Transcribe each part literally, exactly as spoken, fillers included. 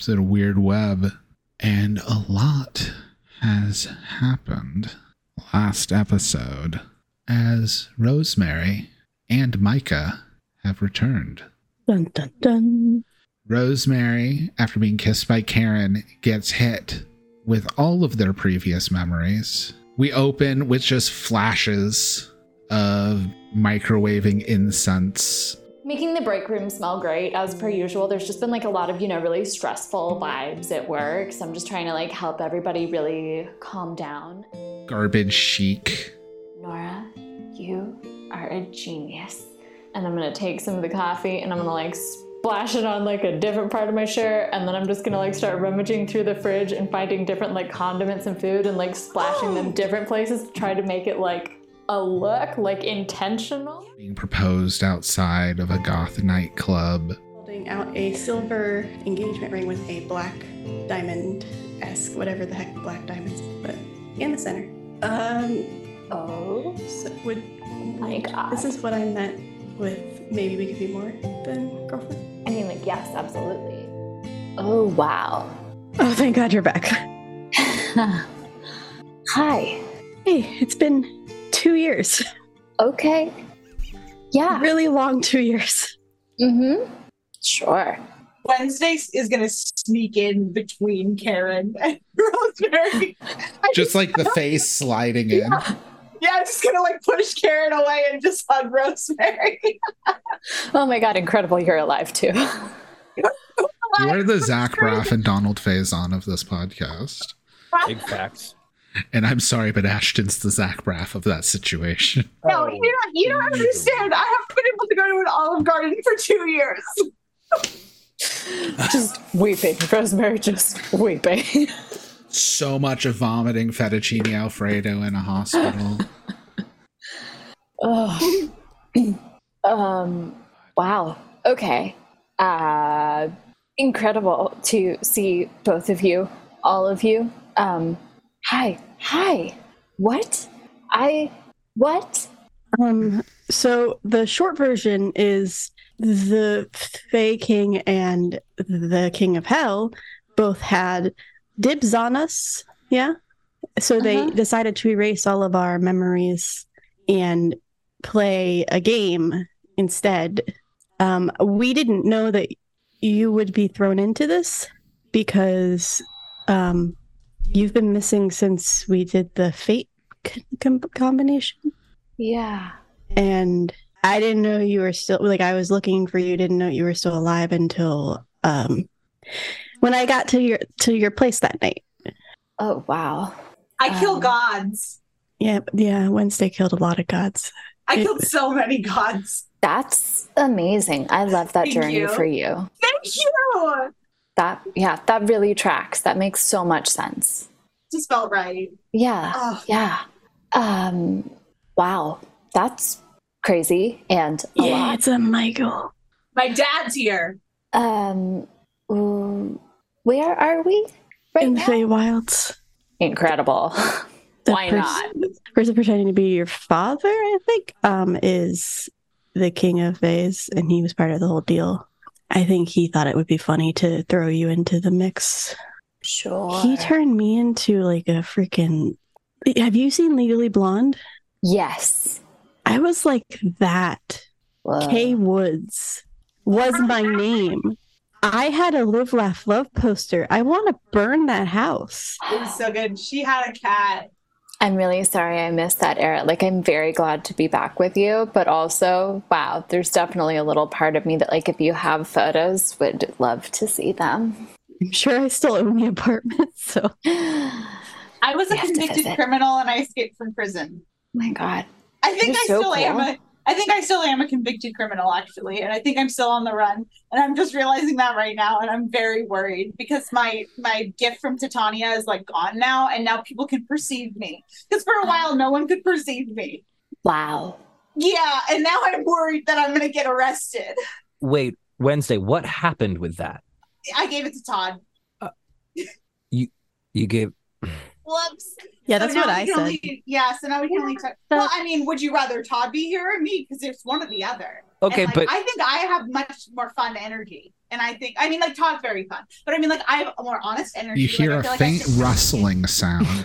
drops in a weird web. And a lot has happened last episode as Rosemary and Micah have returned. Dun, dun, dun. Rosemary, after being kissed by Karen, gets hit with all of their previous memories. We open with just flashes of microwaving incense. Making the break room smell great as per usual. There's just been like a lot of, you know, really stressful vibes at work. So I'm just trying to like help everybody really calm down. Garbage chic. Nora, you are a genius. And I'm going to take some of the coffee and I'm going to like splash it on like a different part of my shirt. And then I'm just going to like start rummaging through the fridge and finding different like condiments and food and like splashing oh. them different places to try to make it like a look, like intentional. Being proposed outside of a goth nightclub. Holding out a silver engagement ring with a black diamond-esque, whatever the heck black diamonds, but in the center. Um, oh. So would, my God. This is what I meant with maybe we could be more than girlfriend. I mean, like, yes, absolutely. Oh, wow. Oh, thank God you're back. Hi. Hey, it's been two years. Okay. Yeah. Really long two years. Mm-hmm. Sure. Wednesday is going to sneak in between Karen and Rosemary. Just, just like the face sliding in. Yeah, yeah just going to like push Karen away and just hug Rosemary. Oh my God, incredible. You're alive too. You are the Zach Braff and Donald Faison of this podcast. Big facts. And I'm sorry, but Ashton's the Zach Braff of that situation. No, you don't, you don't understand. I haven't been able to go to an Olive Garden for two years. Just weeping. Rosemary just weeping. So much of vomiting fettuccine Alfredo in a hospital. Oh. um. Wow. Okay. Uh, incredible to see both of you, all of you. Um. Hi. Hi. What? I. What? Um. So the short version is the Fae King and the King of Hell both had dibs on us. Yeah. So they uh-huh. decided to erase all of our memories and play a game instead. Um, we didn't know that you would be thrown into this because um, you've been missing since we did the fate com- combination. Yeah. And I didn't know you were still, like, I was looking for you, didn't know you were still alive until um, when I got to your to your place that night. Oh, wow. I um, kill gods. Yeah, yeah, Wednesday killed a lot of gods. I it, killed so many gods. That's amazing. I love that Thank journey you. for you. Thank you. That, yeah, that really tracks. That makes so much sense. Just felt right. Yeah, oh. yeah. Um, wow, that's crazy and a yeah, lot. It's a Michael. My dad's here. Um, where are we right In now? Feywilds. Incredible. Why pers- not? The person pretending to be your father, I think, um, is the King of Fays, and he was part of the whole deal. I think he thought it would be funny to throw you into the mix. Sure. He turned me into like a freaking... Have you seen Legally Blonde? Yes. I was like that. Whoa. Kay Woods was my name. I had a Live, Laugh, Love poster. I want to burn that house. It was so good. She had a cat. I'm really sorry I missed that era. Like, I'm very glad to be back with you, but also, wow, there's definitely a little part of me that, like, if you have photos, would love to see them. I'm sure I still own the apartment, so. I was a convicted criminal and I escaped from prison. Oh my God. I think You're I so still cool. am a I think I still am a convicted criminal, actually, and I think I'm still on the run, and I'm just realizing that right now, and I'm very worried because my my gift from Titania is like gone now, and now people can perceive me because for a while no one could perceive me. Wow. Yeah, and now I'm worried that I'm going to get arrested. Wait, Wednesday, what happened with that? I gave it to Todd. Uh, you you gave. Whoops. Yeah, that's so what I said. Only, yeah, so now we can only talk. Well, I mean, would you rather Todd be here or me? Because it's one or the other. Okay, like, but I think I have much more fun energy. And I think, I mean, like Todd's very fun, but I mean, like I have a more honest energy. You hear like, I a feel like I faint should- rustling sound.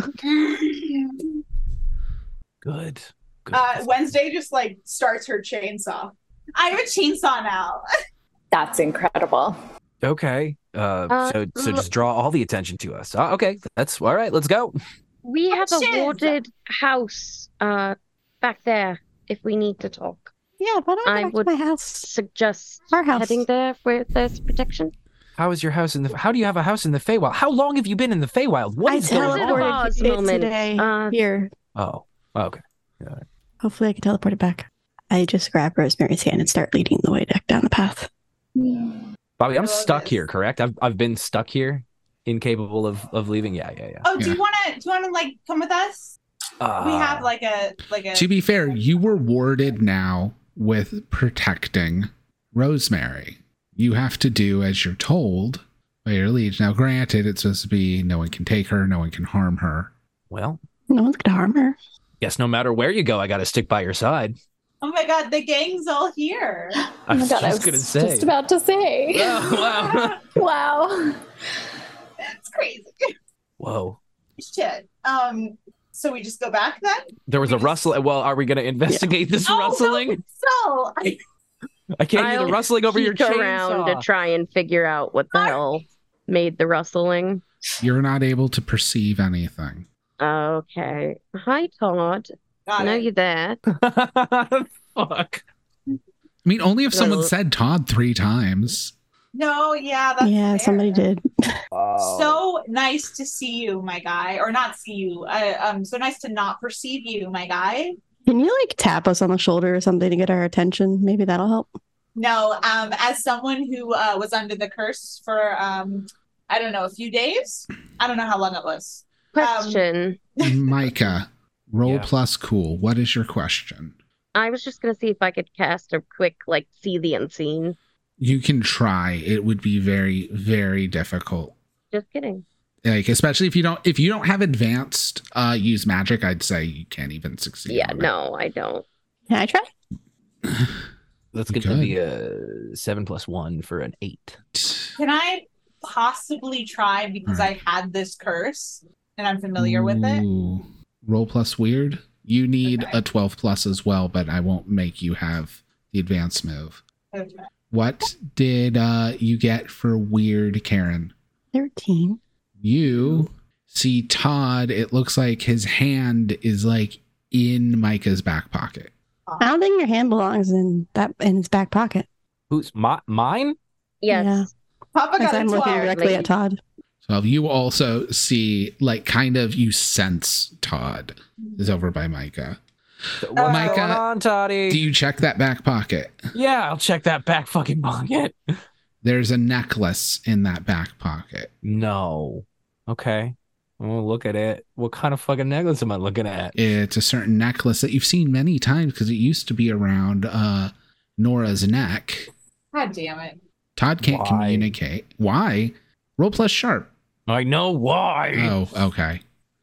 Good. Good. Uh, Wednesday just like starts her chainsaw. I have a chainsaw now. That's incredible. Okay. Uh, Uh, so so uh, just draw all the attention to us. Uh, okay, that's all right. Let's go. We have a Shiz. warded house uh back there if we need to talk. Yeah, why don't I I go back would- to my house? Suggest Our house. heading there where there's protection. How is your house in the? How do you have a house in the Feywild? How long have you been in the Feywild? What I is going teleported on? Pause teleported it moment. today Uh, here. Oh, okay. Hopefully I can teleport it back. I just grab Rosemary's hand and start leading the way back down the path. Bobby, I'm I love stuck this. here. Correct? I've I've been stuck here, incapable of of leaving. Yeah, yeah, yeah. Oh, do Yeah. you want to? Do you want to like come with us? Uh, We have like a like a. To be fair, you were warded now with protecting Rosemary. You have to do as you're told by your liege. Now, granted, it's supposed to be no one can take her, no one can harm her. well, No one's gonna harm her. guess no matter where you go, I got to stick by your side. Oh my god, the gang's all here. I Oh my was god, I just was gonna say. just about to say. Oh, wow. Wow. It's crazy. Whoa. Shit. Um. So we just go back then. There was a rustle. Well, are we going to investigate this Oh, no. rustling? So I, I can't hear the I'll rustling over your Peek around to chainsaw. try and figure out what the hell made the rustling. You're not able to perceive anything. Okay. Hi, Todd. got I know it. you there. Fuck. I mean, only if someone Well- said Todd three times. No, yeah, that's yeah, fair. somebody did. Oh. So nice to see you, my guy, or not see you. Uh, um, so nice to not perceive you, my guy. Can you like tap us on the shoulder or something to get our attention? Maybe that'll help. No, um, as someone who uh, was under the curse for um, I don't know, a few days. I don't know how long it was. Question. Micah, roll Yeah. plus cool. What is your question? I was just gonna see if I could cast a quick, like, see the unseen. You can try. It would be very, very difficult. Just kidding. Like, especially if you don't if you don't have advanced uh use magic, I'd say you can't even succeed. Yeah, on it. no, I don't. Can I try? That's You going to could. be a seven plus one for an eight. Can I possibly try because I had this curse and I'm familiar with it? Ooh. Roll plus weird. You need Okay. a twelve plus as well, but I won't make you have the advanced move. Okay. What did uh you get for weird, Karen? Thirteen. You see Todd, it looks like his hand is like in Micah's back pocket. I don't think your hand belongs in that in his back pocket. Who's my, mine? Yes. Yeah. Papa As got a I'm looking twelve. directly at Todd. So you also see, like, kind of you sense Todd is over by Micah. What's Micah, going on, Toddy? Do you check that back pocket? Yeah, I'll check that back fucking pocket. There's a necklace in that back pocket. No. Okay. We'll look at it. What kind of fucking necklace am I looking at? It's a certain necklace that you've seen many times because it used to be around uh, Nora's neck. God damn it. Todd can't Why? communicate. Why? Roll plus sharp. I know why. Oh, okay.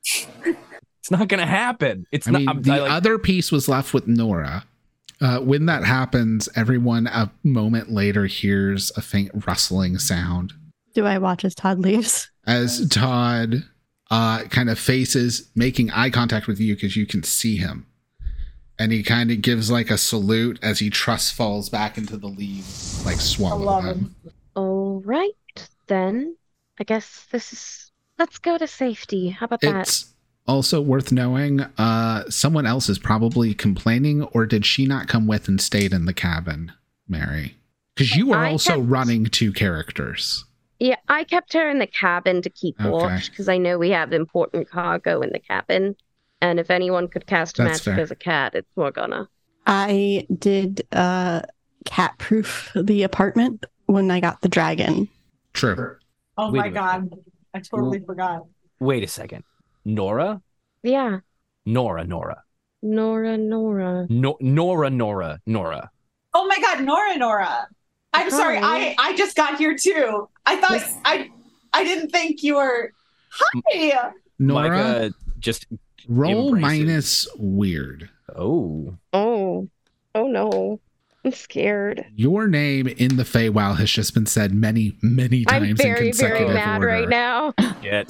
It's not gonna happen. It's I not. mean, I'm, the I, like, other piece was left with Nora. Uh, when that happens, everyone a moment later hears a faint rustling sound Do I watch as Todd leaves? as Todd uh, kind of faces, making eye contact with you because you can see him. And he kind of gives like a salute as he trust falls back into the leaves, like swallow love him. him. All right, then. I guess this is. Let's go to safety. How about that? It's also worth knowing uh, someone else is probably complaining, or did she not come with and stayed in the cabin, Mary? Because you were I also kept- running two characters. Yeah, I kept her in the cabin to keep Okay. watch because I know we have important cargo in the cabin. And if anyone could cast That's magic fair. as a cat, it's Morgana. I did uh cat proof the apartment when I got the dragon. True. Oh Wait a my minute. god. I totally forgot. wait a second. Nora? Yeah, Nora, Nora. Nora, Nora. No, Nora, Nora, Nora. Oh my god, Nora Nora. I'm sorry, I, I just got here too. I thought I I didn't think you were Hi. Nora, Micah just. roll embraces. minus weird. Oh. Oh, oh no. I'm scared. Your name in the Feywild has just been said many, many times I'm very, in consecutive very mad order. right now. Shit.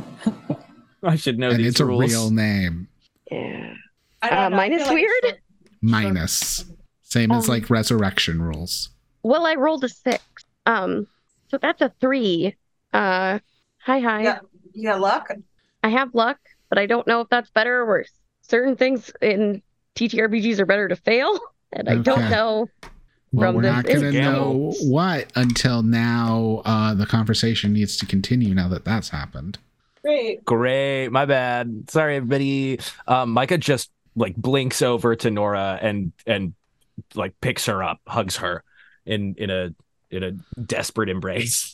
I should know And these it's rules. a real name. Yeah. I don't Uh, know, I mine is feel like weird. short- Minus. Same as Um, like resurrection rules. Well, I rolled a six. Um, so that's a three. Uh, hi, hi. Yeah. You got luck? I have luck, but I don't know if that's better or worse. Certain things in T T R P Gs are better to fail, and I don't Okay. know. Well, from we're this not going to gamble. know what until now. Uh, the conversation needs to continue now that that's happened. Great. Great. My bad. Sorry, everybody. Um, Micah just like blinks over to Nora and and like picks her up, hugs her in in a in a desperate embrace.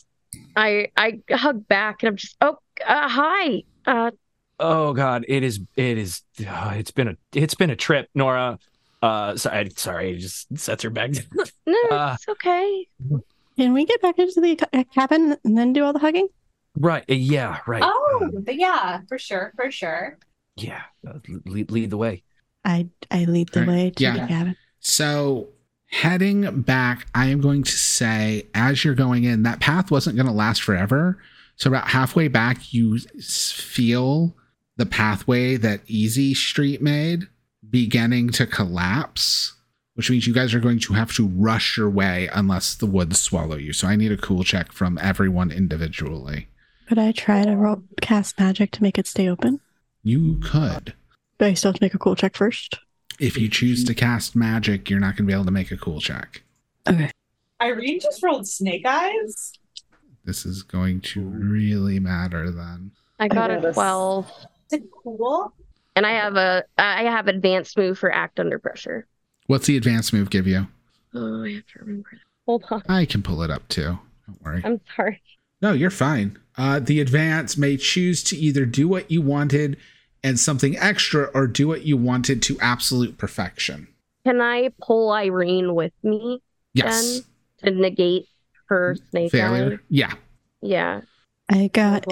I I hug back, and I'm just, oh, uh, hi. Uh, Oh God, it is it is uh, it's been a it's been a trip, Nora. Uh, sorry, sorry, just sets her back. no, Uh, it's okay. Can we get back into the ca- cabin and then do all the hugging? right? uh, Yeah. Right. Oh, um, but yeah, for sure, for sure. yeah. Uh, lead lead the way. I I lead the Right. way to Yeah. the cabin. So, heading back, I am going to say, as you're going in, that path wasn't going to last forever. So, about halfway back, you s- feel the pathway that Easy Street made beginning to collapse, which means you guys are going to have to rush your way unless the woods swallow you. So, I need a cool check from everyone individually. Could I try to roll cast magic to make it stay open? You could. Do I still have to make a cool check first? If you choose to cast magic, you're not going to be able to make a cool check. Okay. Irene just rolled snake eyes. This is going to really matter then. I got got a a twelve, Is it cool? and I have a I have advanced move for act under pressure. What's the advanced move give you? Oh, I have to remember. That. Hold on. I can pull it up too. Don't worry. I'm sorry. No, you're fine. Uh, the advance may choose to either do what you wanted and something extra or do what you wanted to absolute perfection. Can I pull Irene with me Yes. to negate her snake Failure? eye? Yeah. Yeah. I got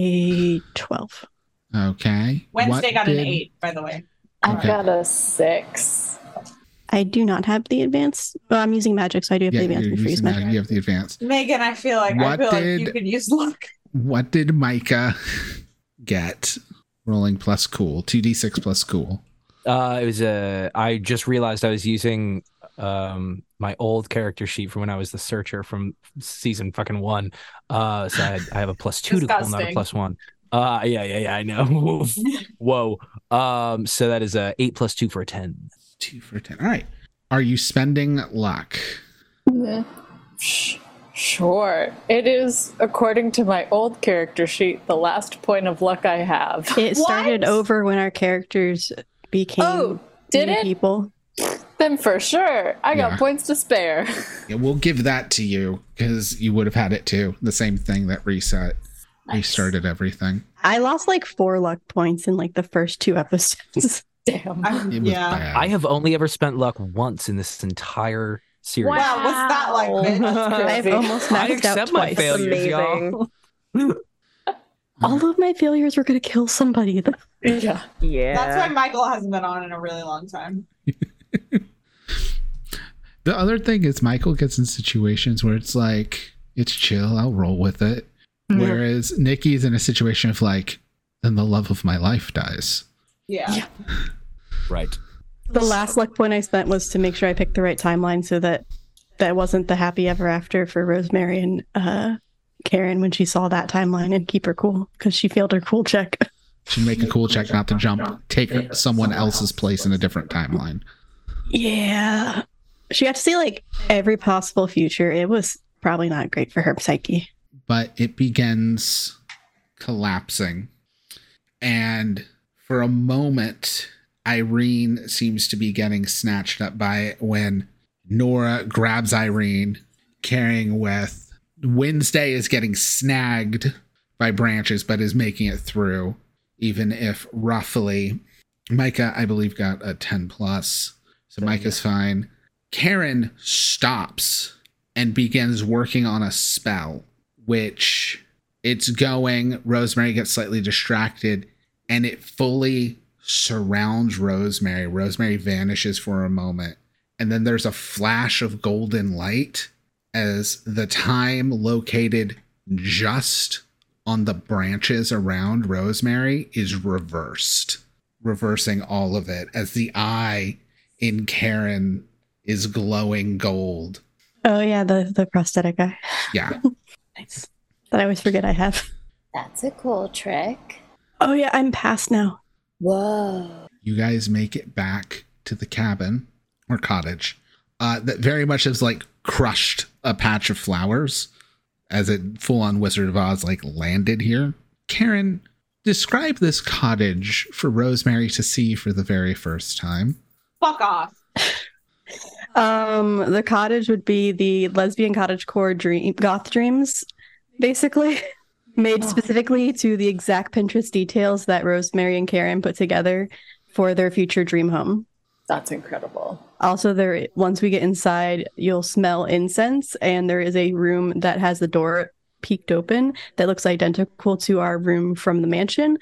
a twelve. Okay. Wednesday What got an did- eight, by the way. I Okay. got a six. I do not have the advance. Well, I'm using magic, so I do have Yeah, the advance you're move for use using magic. that. You have the advance. Megan, I feel like I What feel like did- you could use luck. What did Micah get? Rolling plus cool. two d six plus cool. Uh, it was a. I just realized I was using um my old character sheet from when I was the searcher from season fucking one. Uh, so I, had, I have a plus two to cool, not a Disgusting. plus one. Uh, yeah, yeah, yeah. I know. Whoa. Um, so that is a eight plus two for a ten. Two for ten. All right. Are you spending luck? Sh- Sure. It is, according to my old character sheet, the last point of luck I have. It started What? over when our characters became Oh, did new it? people. Then for sure, I got Yeah. points to spare. Yeah, we'll give that to you because you would have had it too. The same thing that reset, restarted everything. I lost like four luck points in like the first two episodes. Damn. I'm- It was yeah. bad. I have only ever spent luck once in this entire series. Wow, what's that like, bitch? I've almost I maxed out accept my twice. failures, y'all. Amazing. All of my failures were going to kill somebody. Yeah. Yeah. That's why Michael hasn't been on in a really long time. The other thing is Michael gets in situations where it's like, it's chill, I'll roll with it. Yeah. Whereas Nikki's in a situation of like, then the love of my life dies. Yeah. Yeah. Right. The last luck point I spent was to make sure I picked the right timeline so that that wasn't the happy ever after for Rosemary and uh, Karen when she saw that timeline and keep her cool because she failed her cool check. Should make a cool check not to jump, take someone else's place in a different timeline. Yeah. She got to see like every possible future. It was probably not great for her psyche. But it begins collapsing. And for a moment, Irene seems to be getting snatched up by it when Nora grabs Irene, carrying with Wednesday is getting snagged by branches, but is making it through, even if roughly Micah, I believe, got a ten plus. So Micah's fine. Karen stops and begins working on a spell, which it's going. Rosemary gets slightly distracted and it fully surrounds Rosemary. Rosemary vanishes for a moment and then there's a flash of golden light as the time located just on the branches around Rosemary is reversed, reversing all of it as the eye in Karen is glowing gold. Oh yeah, the the prosthetic eye. Yeah. Nice. That I always forget I have. That's a cool trick. Oh yeah, I'm past now. Whoa. You guys make it back to the cabin or cottage uh, that very much has like crushed a patch of flowers as it full on Wizard of Oz like landed here. Karen, describe this cottage for Rosemary to see for the very first time. Fuck off. Um, the cottage would be the lesbian cottagecore dream goth dreams, basically. Made specifically to the exact Pinterest details that Rosemary and Karen put together for their future dream home. That's incredible. Also, there once we get inside, you'll smell incense, and there is a room that has the door peeked open that looks identical to our room from the mansion,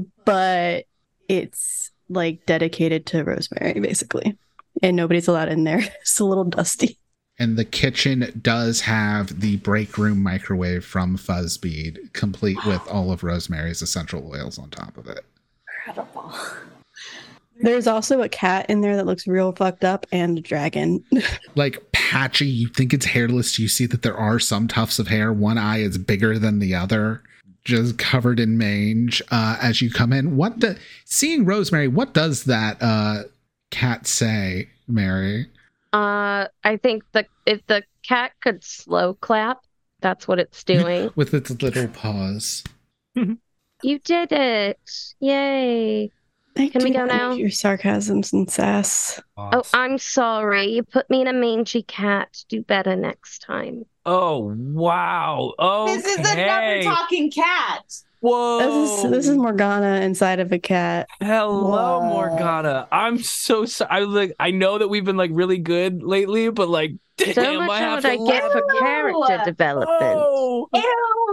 but it's like dedicated to Rosemary, basically. And nobody's allowed in there. It's a little dusty. And the kitchen does have the break room microwave from Fuzzbead, complete with all of Rosemary's essential oils on top of it. Incredible. There's also a cat in there that looks real fucked up and a dragon. Like patchy, you think it's hairless. You see that there are some tufts of hair. One eye is bigger than the other, just covered in mange. Uh, as you come in, what the seeing Rosemary, what does that uh, cat say, Mary? Uh, I think the if the cat could slow clap, that's what it's doing. With its little paws. You did it! Yay! I Can we do go like now? Your sarcasms and sass. Oh, I'm sorry. You put me in a mangy cat. Do better next time. Oh wow! Okay. This is a never talking cat. Whoa! This is this is Morgana inside of a cat. Hello, Whoa. Morgana. I'm so sorry. I like. I know that we've been like really good lately, but like, damn, So much I have what I to get for laugh. character development. Oh, Ew.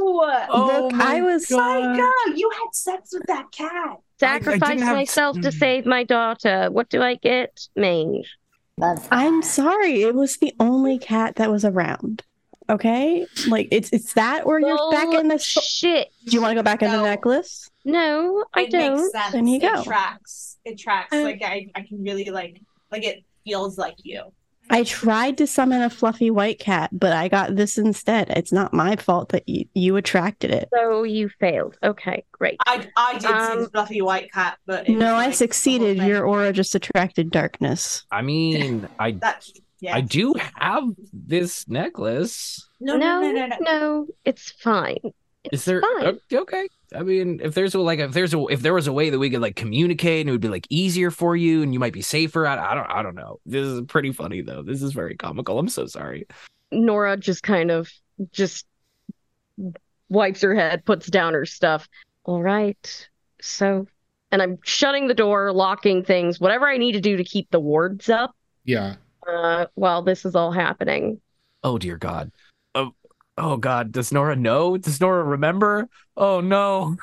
oh Look, my I was- God. Psycho, you had sex with that cat. Sacrifice I didn't have- myself to Mm. save my daughter. What do I get? Mange. Love I'm that. sorry. It was the only cat that was around. Okay? Like it's it's that or you're back in the sto- shit. Do you want to go back in the No. necklace? No, I It don't. makes sense. Then you go. It tracks. It tracks. Uh, like I, I can really like like it feels like you. I tried to summon a fluffy white cat, but I got this instead. It's not my fault that you, you attracted it. So you failed. Okay, great. I I did see Um, the fluffy white cat, but it was, No, I like, the whole succeeded. thing. Your aura just attracted darkness. I mean, I That yeah. I do have this necklace. no, no, no, no, no, no. no, it's fine. It's Is there fine. o- okay? I mean, if there's a, like if there's a if there was a way that we could like communicate and it would be like easier for you and you might be safer. I, I don't I don't know. This is pretty funny though. This is very comical. I'm so sorry. Nora just kind of just wipes her head, puts down her stuff. All right. So, and I'm shutting the door, locking things, whatever I need to do to keep the wards up Yeah. uh, while this is all happening. Oh dear God. Oh oh God. Does Nora know? Does Nora remember? Oh no.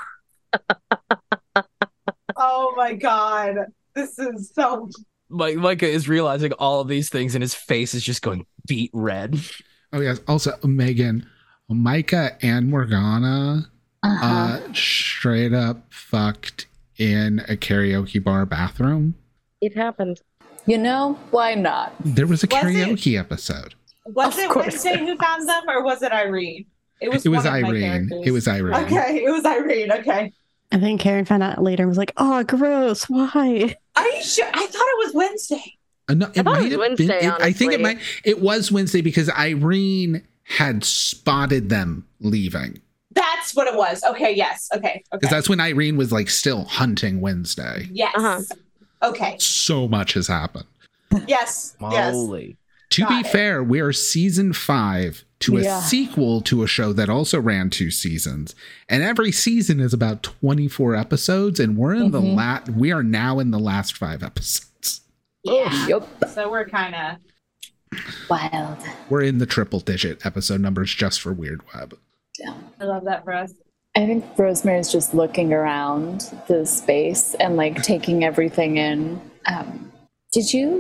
Oh my god. This is so Mike Micah is realizing all of these things and his face is just going beet red. Oh, yes. Also, Megan, Micah and Morgana Uh-huh. uh, straight up fucked in a karaoke bar bathroom. It happened. You know, why not? There was a Was it? karaoke episode. was Of it course. Wednesday who found them or was it Irene? It was It was one of my Irene. characters. It was Irene. Okay, it was Irene. Okay. I think Karen found out later and was like, oh, gross. Why? Are you sure? I thought it was Wednesday. Uh, no, it thought it might was have Wednesday, been. It, I think it honestly. might. It was Wednesday because Irene had spotted them leaving. That's what it was. Okay, yes. Okay. Okay. Because that's when Irene was like still hunting Wednesday. Yes. Uh-huh. Okay. So much has happened. Yes. Yes. Holy. To Got be it. fair, we are season five to a Yeah. sequel to a show that also ran two seasons. And every season is about twenty-four episodes. And we're in the Mhm. lat we are now in the last five episodes. Yeah. Yep. So we're kind of. Wild. We're in the triple digit episode numbers just for Weird Web. I love that for us. I think Rosemary's just looking around the space and like taking everything in. Um, did you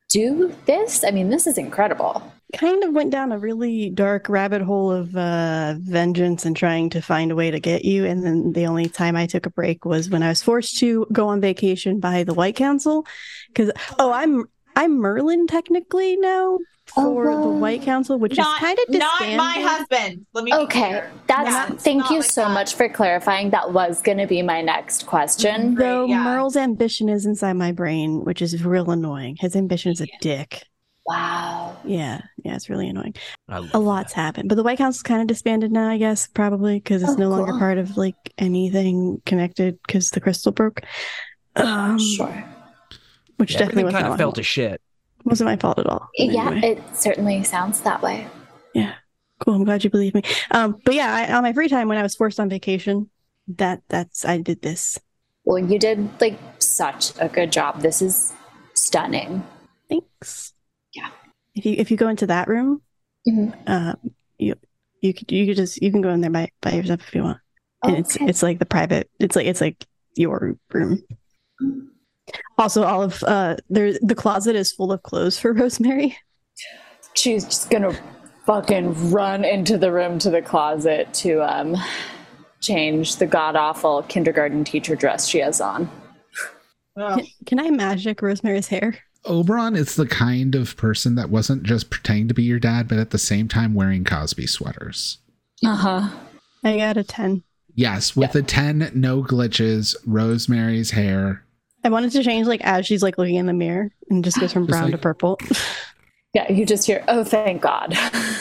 do this? I mean, this is incredible. Kind of went down a really dark rabbit hole of uh, vengeance and trying to find a way to get you. And then the only time I took a break was when I was forced to go on vacation by the White Council. Because oh, I'm I'm Merlin technically now for Oh, the wow. White Council, which Not, is kind of not disbanded. my husband. Let me be Okay, clear. that's Yeah, it's thank not you like so that. much for clarifying. That was going to be my next question. Great, Though yeah. Merle's ambition is inside my brain, which is real annoying. His ambition is a dick. Wow. Yeah, yeah, it's really annoying. I love A lot's happened, but the White Council's kind of disbanded now, I guess, probably because it's Oh, no longer cool. part of like anything connected because the crystal broke. Um, Sure. Which that. definitely Everything wasn't kind my of fell fault. to shit. Wasn't my fault at all. Yeah, Anyway. it certainly sounds that way. Yeah, cool. I'm glad you believe me. Um, but yeah, I, on my free time when I was forced on vacation, that that's I did this. Well, you did like such a good job. This is stunning. Thanks. Yeah. If you if you go into that room, Mhm. um, you you could you could just you can go in there by by yourself if you want, and it's Okay. it's like the private. It's like it's like your room. Also, all of uh, there the closet is full of clothes for Rosemary. She's just gonna fucking run into the room to the closet to um change the god awful kindergarten teacher dress she has on. Ugh. Can, can I magic Rosemary's hair? Oberon is the kind of person that wasn't just pretending to be your dad, but at the same time wearing Cosby sweaters. Uh huh. I got a ten. Yes, with a ten, no glitches, Rosemary's hair. I wanted to change like as she's like looking in the mirror and just goes from Just brown like- to purple. Yeah, you just hear, oh, thank God.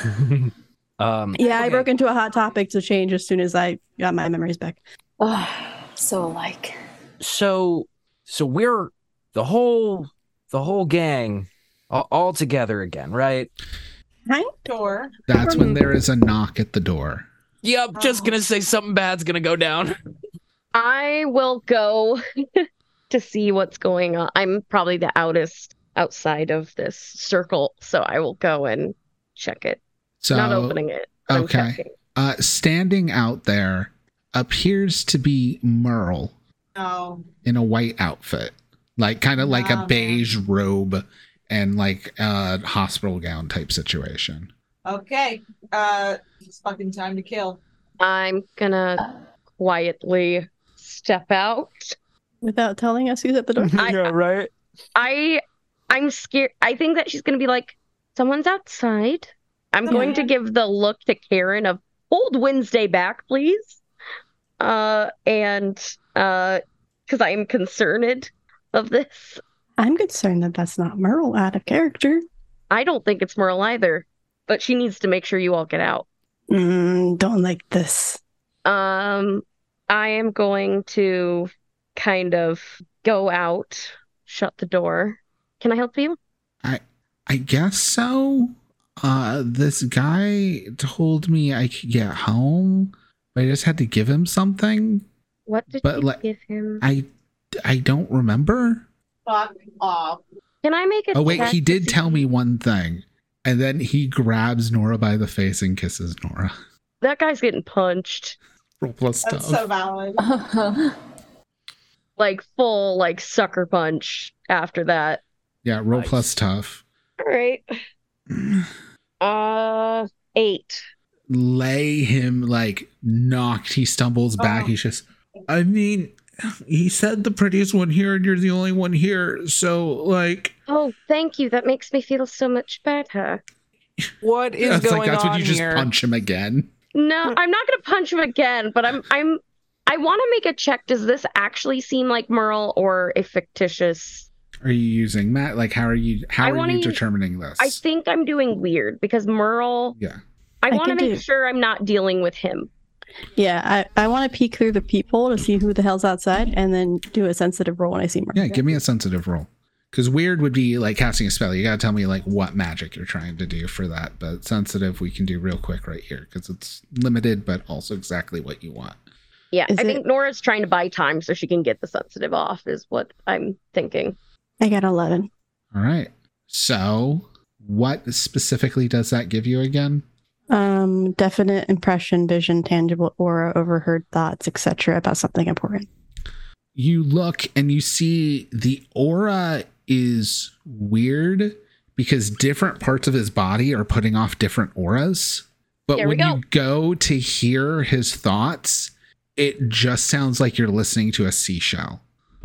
um, Yeah, I okay. broke into a hot topic to change as soon as I got my memories back. Oh, so alike. So, so we're the whole the whole gang all, all together again, right? Sure. That's when there is a knock at the door. Yep. Just gonna say something bad's gonna go down. I will go to see what's going on. I'm probably the outest outside of this circle, so I will go and check it. So, Not opening it. But okay. I'm checking. uh, standing out there appears to be Merle No. in a white outfit, like kind of like Oh, a man. beige robe and like a hospital gown type situation. Okay. Uh, it's fucking time to kill. I'm gonna quietly step out. Without telling us who's at the door. I- yeah, right. I I'm scared. I think that she's gonna be like, someone's outside. I'm going to give the look to Karen of hold Wednesday back, please. Uh, and uh, because I am concerned of this. I'm concerned that that's not Merle out of character. I don't think it's Merle either, but she needs to make sure you all get out. Mm, don't like this. Um, I am going to kind of go out, shut the door. Can I help you? I guess so. Uh, this guy told me I could get home, but I just had to give him something. What did But you like- give him? I, I don't remember. Fuck off. Can I make a Oh wait, check he to did see- tell me one thing, and then he grabs Nora by the face and kisses Nora. That guy's getting punched. Roll plus That's stuff. so valid. Like full like sucker punch after that. Yeah, roll Nice. plus tough. All right. Uh eight. Lay him like knocked. He stumbles back. Oh. He's just, I mean, he said the prettiest one here, and you're the only one here. So like, Oh, thank you. That makes me feel so much better. What is it's going like that's on when you just here? punch him again. No, I'm not gonna punch him again, but I'm I'm I want to make a check. Does this actually seem like Merle or a fictitious? Are you using Matt? Like, how are you? How I are wanna you use- determining this? I think I'm doing weird because Merle. Yeah. I I want to can make do- sure I'm not dealing with him. Yeah, I, I want to peek through the peephole to see who the hell's outside and then do a sensitive roll when I see Merle. Yeah, give me a sensitive roll. Because weird would be like casting a spell. You gotta tell me like what magic you're trying to do for that. But sensitive we can do real quick right here because it's limited, but also exactly what you want. Yeah, Is I it- think Nora's trying to buy time so she can get the sensitive off. Is what I'm thinking. I got eleven. All right. So, what specifically does that give you again? Um, definite impression, vision, tangible aura, overheard thoughts, et cetera about something important. You look and you see the aura is weird because different parts of his body are putting off different auras. But There we when go. you go to hear his thoughts, it just sounds like you're listening to a seashell.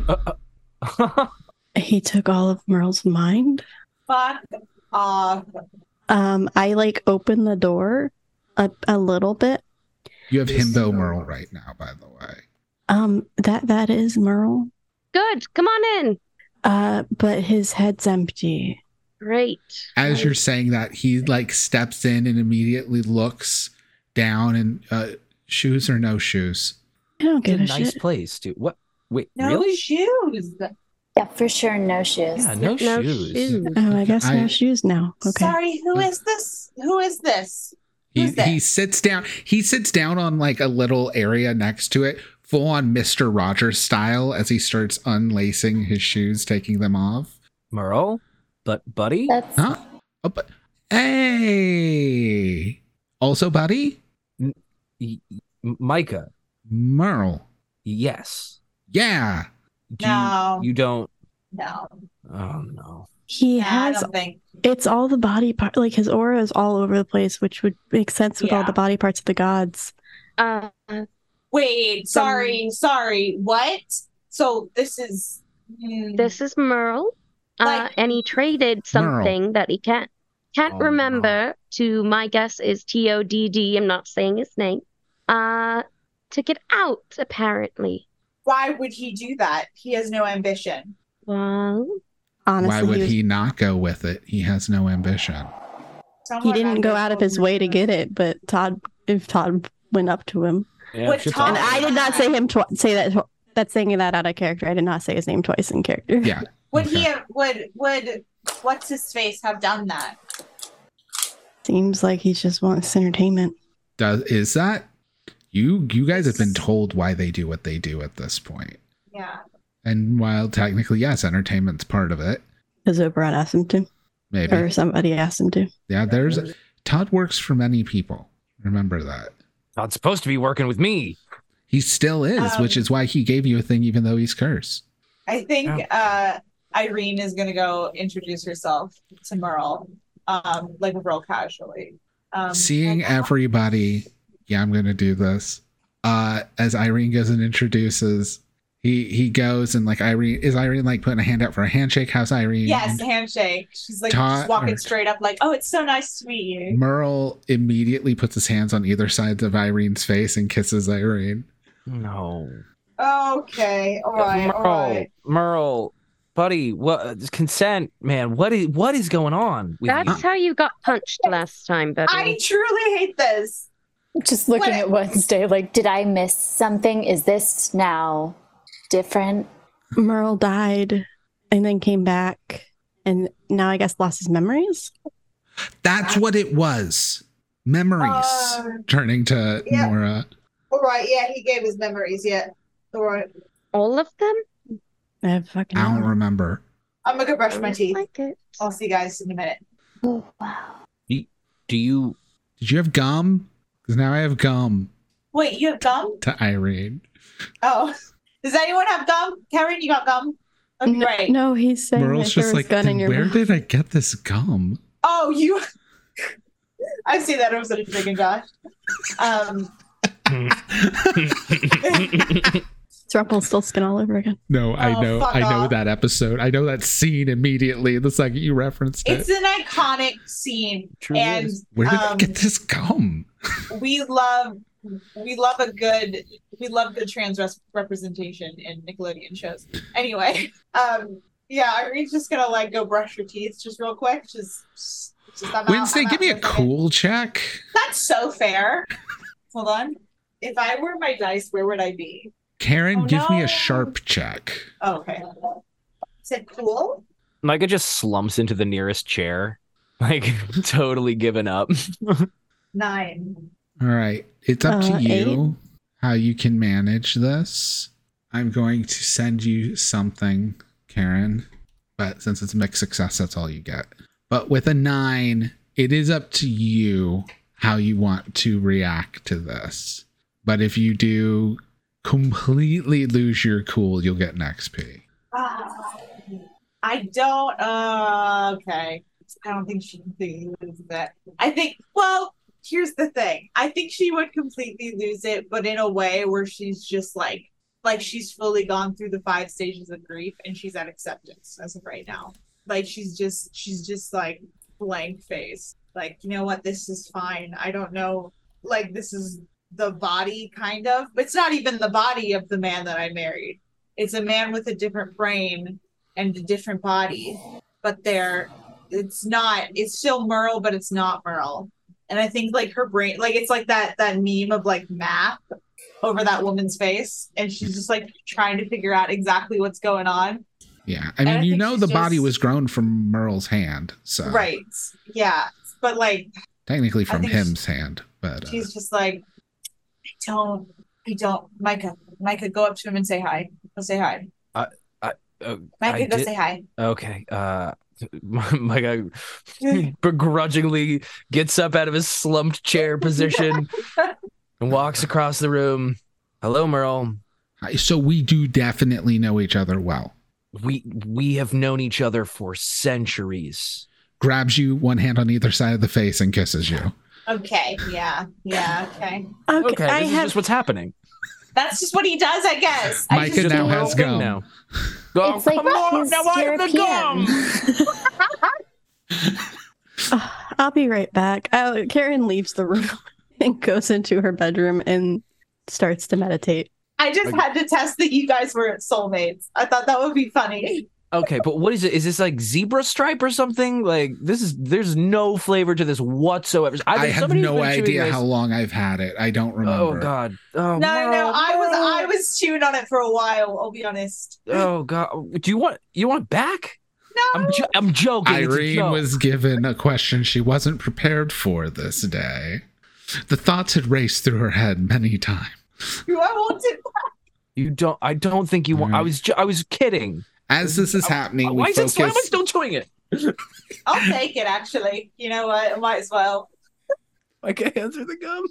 He took all of Merle's mind. Fuck off. Um, I like open the door a, a little bit. You have Himbo Merle right now, by the way. Um, that that is Merle. Good. Come on in. Uh, but his head's empty. Great. As you're saying that, he like steps in and immediately looks down and uh, shoes or no shoes. I don't It's a give a nice shit. place, dude. What? Wait, No really? shoes. Yeah, for sure, no shoes. Yeah, no, No shoes. shoes. Oh, I guess I- no shoes now. Okay. Sorry, who is this? Who is this? He, Who's that? he sits down. He sits down on like a little area next to it, full on Mister Rogers style, as he starts unlacing his shoes, taking them off. Merle? But buddy? That's Huh? Oh, but hey, also, buddy, Y- y- Micah. Merle. Yes. Yeah, Do No. You, you don't. No. Oh no. He Yeah, I has don't think. it's all the body part. Like his aura is all over the place, which would make sense with all Yeah. the body parts of the gods. Uh, Wait, sorry, sorry. What? So this is. hmm, this is Merle. Uh, Like- and he traded something that he can't can't Oh, remember to my guess is T O D D. I'm not saying his name. Uh, to get out, apparently. Why would he do that? He has no ambition. Well, Honestly, why would he, was- he not go with it? He has no ambition. he Someone didn't go out of his way to ambition. get it, but Todd, if Todd went up to him, Yeah, What shit's Tom- and all- I did not say him twi- say that. Tw- that's saying that out of character. I did not say his name twice in character. Yeah. Would Okay. he have, would would what's his face have done that? Seems like he just wants entertainment. Does is that you? You guys have been told why they do what they do at this point. Yeah. And while technically, yes, entertainment's part of it, Because Oberon asked him to, maybe. or somebody asked him to. Yeah, there's Todd works for many people. Remember that. Not supposed to be working with me. He still is, Um, which is why he gave you a thing, even though he's cursed. I think uh Irene is gonna go introduce herself to Merle, um, like real casually. Um Seeing and- everybody, yeah, I'm gonna do this. Uh, as Irene goes and introduces, he he goes and like Irene is Irene like putting a hand out for a handshake. How's Irene? Yes, handshake. She's like Todd- just walking or- straight up, like, oh, it's so nice to meet you. Merle immediately puts his hands on either sides of Irene's face and kisses Irene. No. Okay, all right, all Merle, right. Merle, buddy, what consent, man? What is what is going on with that's you? how you got punched last time, buddy. I truly hate this. just looking What- at Wednesday, like, did I miss something? Is this now different? Merle died and then came back, and now I guess lost his memories. That's what it was. Memories. Uh, Turning to yeah. Nora. All right, yeah, he gave his memories, yeah. All right. All of them? I have fucking. I don't remember. I'm gonna go brush my I teeth. like it. I'll see you guys in a minute. Oh, wow. Do you? Did you have gum? Because now I have gum Wait, you have gum? to Irene. Oh. Does anyone have gum? Karen, you got gum? Okay, No, right. no, he's saying Merle's that there just was like, gun in "Then your where mouth." did I get this gum? Oh, you. I've seen that episode of Drake and Josh. Um, It's Rumpelstiltskin all over again. No, I Oh, know, fuck I know off. that episode. I know that scene immediately the second you referenced it. it's an iconic scene, Truly and is. Where did I um, get this gum? we love we love a good we love good trans res- representation in Nickelodeon shows. Anyway, um, yeah, Irene's just gonna like go brush her teeth just real quick. Just, just, just I'm out- Wednesday, I'm give out me for a second. cool check. That's so fair. Hold on. If I were my dice, where would I be? Karen, Oh, give me no. a sharp check. Oh, okay. Said cool. Micah just slumps into the nearest chair, like totally given up. Nine. All right. It's up to Uh, you how you can manage this. I'm going to send you something, Karen. But since it's mixed success, that's all you get. But with a nine, it is up to you how you want to react to this. But if you do completely lose your cool, you'll get an X P. Ah. I don't. Uh, okay. I don't think she completely loses it. I think. Well, here's the thing. I think she would completely lose it, but in a way where she's just like, like she's fully gone through the five stages of grief and she's at acceptance as of right now. Like she's just, she's just like blank face. Like, you know what? This is fine. I don't know. Like this is the body, kind of. But it's not even the body of the man that I married. It's a man with a different brain and a different body, but they're it's not it's still Merle, but it's not Merle. And I think like her brain, like it's like that that meme of like math over that woman's face, and she's just like trying to figure out exactly what's going on. Yeah, I mean, I you know, the just, body was grown from Merle's hand, so right, yeah, but like technically from him's she, hand, but uh, she's just like, I don't, I don't, Micah, Micah, go up to him and say hi. Go say hi. I, I, uh, Micah, I go did, say hi. Okay, uh. My guy begrudgingly gets up out of his slumped chair position and walks across the room. Hello, Merle. So we do definitely know each other well. We we have known each other for centuries. Grabs you, one hand on either side of the face, and kisses you. Okay, yeah, yeah, okay. Okay, Okay, I this is have just what's happening. That's just what he does, I guess. I Micah just now do has it. gum. Now. It's like his now I have the European. gum. Uh, I'll be right back. Uh, Karen leaves the room and goes into her bedroom and starts to meditate. I just Okay. had to test that you guys were soulmates. I thought that would be funny. Okay, but what is it? Is this like zebra stripe or something? Like this is there's no flavor to this whatsoever. I, mean, have somebody's no been chewing idea this- how long I've had it. I don't remember. Oh God! Oh No, no, Merle, I was Merle. I was chewing on it for a while. I'll be honest. Oh God! Do you want you want it back? No, I'm jo- I'm joking. It's a Irene joke. was given a question she wasn't prepared for this day. The thoughts had raced through her head many times. I wanted. You don't. I don't think you want. I was. ju- I was kidding. As this is happening, Why we is it? Why am I focus. still chewing it? I'll take it. Actually, you know what? I might as well. I can't answer the gum.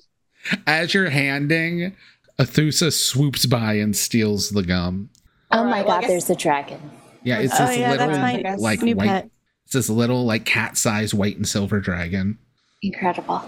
As you're handing, Athusa swoops by and steals the gum. Oh All my right, well, I god, guess- there's a dragon. Yeah, it's Oh this yeah, little, that's my guess. like new white. pet. It's this little, like cat-sized white and silver dragon. Incredible.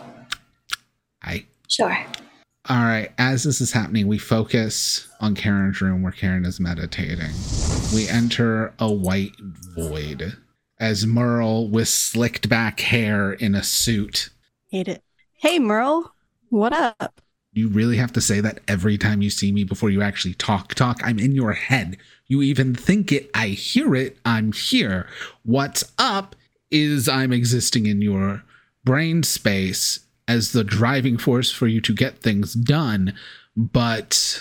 I. Sure. All right. As this is happening, we focus on Karen's room where Karen is meditating. We enter a white void as Merle, with slicked back hair in a suit. Hate it. Hey Merle, what up? You really have to say that every time you see me before you actually talk. Talk. I'm in your head. You even think it. I hear it. I'm here. What's up is I'm existing in your brain space as the driving force for you to get things done. But,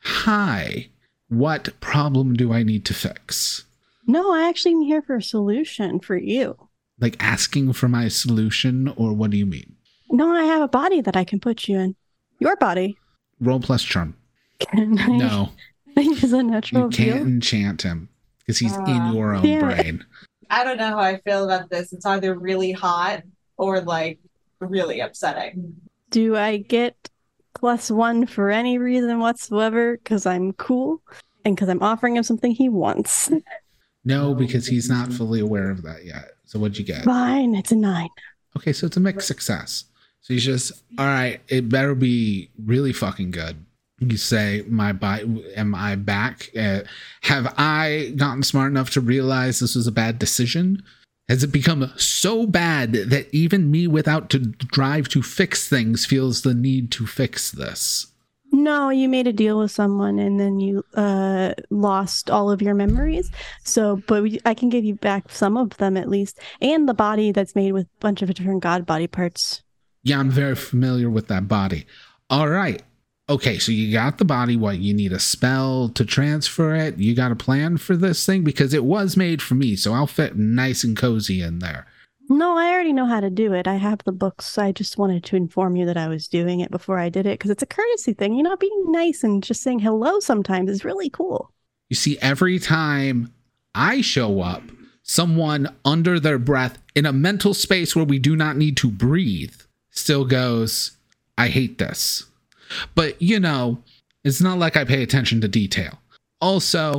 hi, what problem do I need to fix? No, I actually am here for a solution for you. Like asking for my solution, or what do you mean? No, I have a body that I can put you in. Your body. Roll plus charm. Can I No, use a natural you can't feel? enchant him because he's Uh, in your own yeah. brain. I don't know how I feel about this. It's either really hot or like really upsetting. Do I get plus one for any reason whatsoever? Because I'm cool and because I'm offering him something he wants. No, because he's not fully aware of that yet. So what'd you get? Fine, it's a nine. Okay, so it's a mixed success. So he's just, all right, it better be really fucking good. You say, my body, am I back? Uh, have I gotten smart enough to realize this was a bad decision? Has it become so bad that even me without to drive to fix things feels the need to fix this? No, you made a deal with someone and then you uh, lost all of your memories. So, but we, I can give you back some of them at least, and the body that's made with a bunch of different god body parts. Yeah, I'm very familiar with that body. All right. Okay, so you got the body. What, you need a spell to transfer it? You got a plan for this thing? Because it was made for me, so I'll fit nice and cozy in there. No, I already know how to do it. I have the books. I just wanted to inform you that I was doing it before I did it because it's a courtesy thing. You know, being nice and just saying hello sometimes is really cool. You see, every time I show up, someone under their breath in a mental space where we do not need to breathe still goes, I hate this. But, you know, it's not like I pay attention to detail. Also,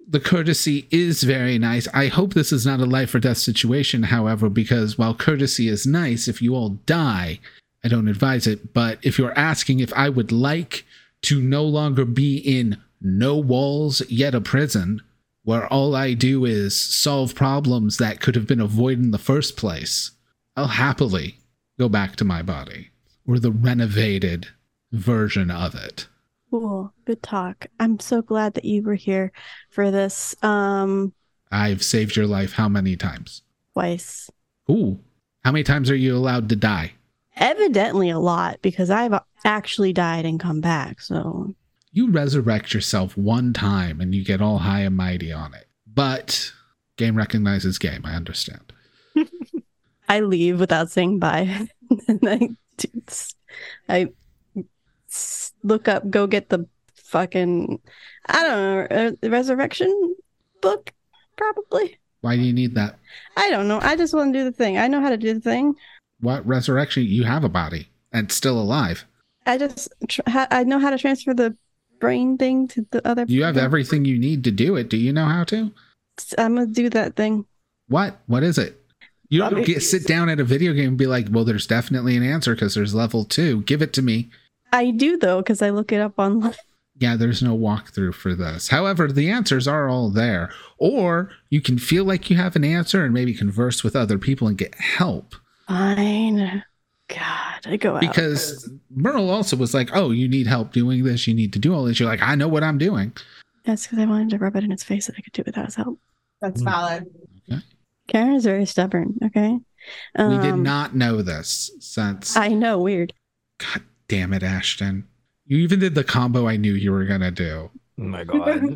the courtesy is very nice. I hope this is not a life or death situation, however, because while courtesy is nice, if you all die, I don't advise it. But if you're asking if I would like to no longer be in no walls yet a prison, where all I do is solve problems that could have been avoided in the first place, I'll happily go back to my body, or the renovated version of it. Cool. Good talk. I'm so glad that you were here for this. Um, I've saved your life how many times? Twice. Ooh. How many times are you allowed to die? Evidently a lot, because I've actually died and come back, so... You resurrect yourself one time and you get all high and mighty on it. But game recognizes game, I understand. I leave without saying bye. And I, I look up, go get the fucking, I don't know, uh, resurrection book, probably. Why do you need that? I don't know. I just want to do the thing. I know how to do the thing. What resurrection? You have a body and still alive. I just, tr- ha- I know how to transfer the brain thing to the other. You have people. everything you need to do it. Do you know how to? I'm going to do that thing. What? What is it? You don't get sit down at a video game and be like, well, there's definitely an answer because there's level two. Give it to me. I do, though, because I look it up online. Yeah, there's no walkthrough for this. However, the answers are all there. Or you can feel like you have an answer and maybe converse with other people and get help. Fine. God, I go out. Because Merle also was like, oh, you need help doing this. You need to do all this. You're like, I know what I'm doing. That's because I wanted to rub it in his face that I could do without his help. That's valid. Okay. Karen is very stubborn, okay? Um, We did not know this since... I know, weird. God damn it, Ashton. You even did the combo I knew you were going to do. Oh my god.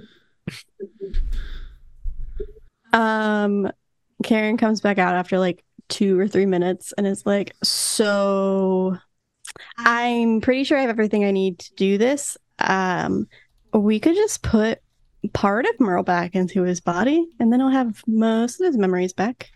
um, Karen comes back out after like two or three minutes and is like, so I'm pretty sure I have everything I need to do this. Um, we could just put part of Merle back into his body and then he'll have most of his memories back.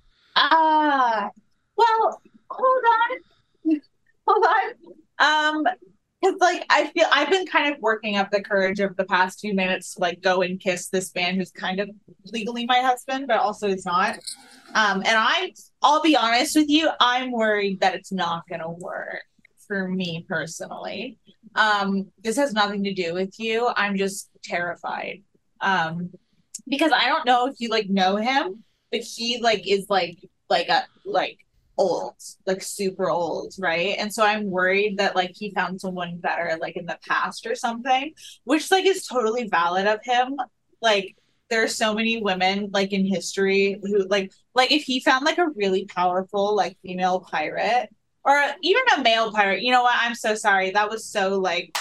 Ah, uh, well, hold on. Hold on. Um, because like I feel I've been kind of working up the courage of the past few minutes to like go and kiss this man who's kind of legally my husband, but also is not. Um, and I, I'll be honest with you, I'm worried that it's not gonna work for me personally. Um, this has nothing to do with you. I'm just terrified. Um, because I don't know if you like know him, but he like is like like a like. old, like super old, right? And so I'm worried that like he found someone better like in the past or something, which like is totally valid of him. Like there are so many women like in history who like like if he found like a really powerful like female pirate or even a male pirate, you know what? I'm so sorry. That was so like